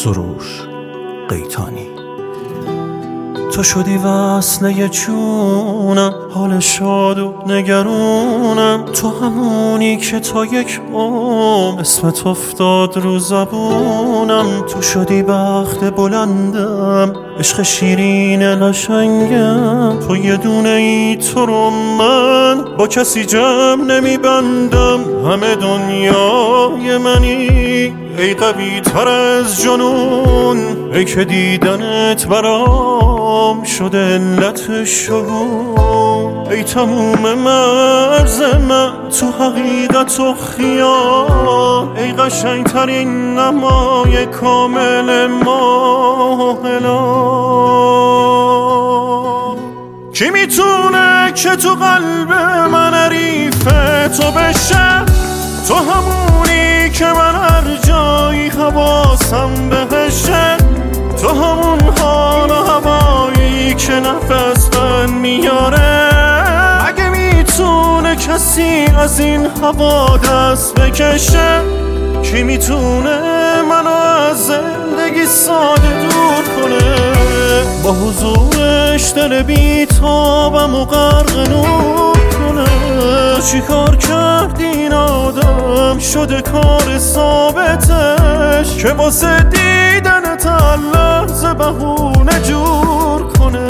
سروش قیتانی. تو شدی وصله جونم، حال شاد و نگرونم، تو همونی که تا یک اسمت افتاد رو زبونم. تو شدی بخت بلندم، عشق شیرین قشنگم، تو یه دونه ای تو رو من با کسی جمع نمیبندم. همه دنیای منی ای قوی تر از جنون، ای که دیدنت برام شده علت شگون. ای تموم مرز من تو حقیقت و خیال، ای قشنگ ترین نمای کامل ماهلان. کی میتونه که تو قلب من حریف تو بشه؟ تو همونی که من هر جایی حواسم بهشه، تو همون حال و هوایی که نفس من میاره. اگه میتونه کسی از این هوا دست بکشه؟ کی میتونه منو از زندگی ساده دور کنه؟ با حضورش دل بیتابم و غرق نور کنه. چی کار کرد این آدم شده کار ثابتش، که واسه دیدن تا لحظه بهونه جور کنه.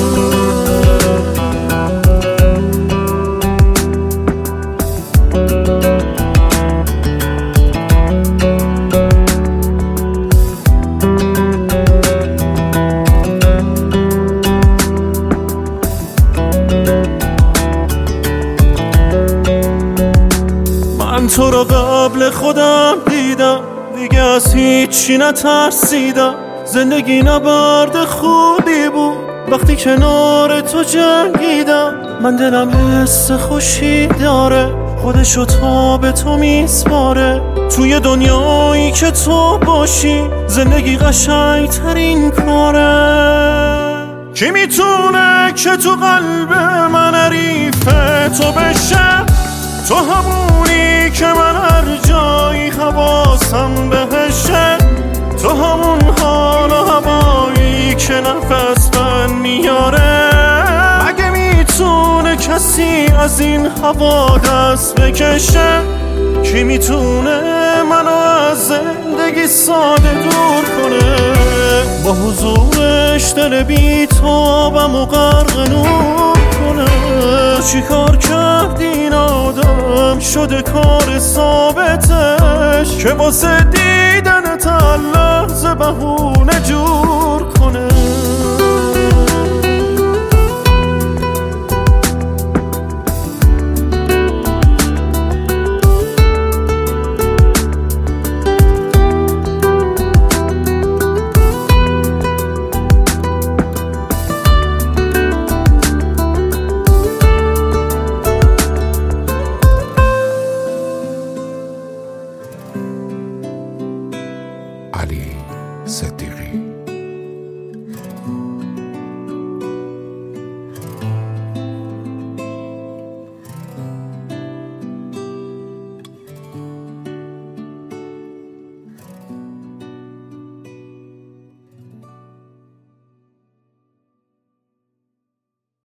من تو رو قبل خودم دیدم، دیگه از هیچی نترسیدم. زندگی نبرد خوبی بود وقتی کنار تو جنگیدم. من دلم حس خوشی داره، خودشو تا به تو میسپاره. توی دنیایی که تو باشی زندگی قشنگ ترین کاره. کی میتونه که تو قلب من حریف تو بشه؟ تو همونی که من هر جایی حواسم بهشه، تو همون حال و هوایی که نفس من میاره. اگه میتونه کسی از این هوا دست بکشه؟ کی میتونه منو از زندگی ساده دور کنه؟ با حضورش دل بیتابم و غرق نور کنه. چی کار کرد این آدم شده کار ثابتش، که واسه دیدن تا لحظه بهونه جور کنه.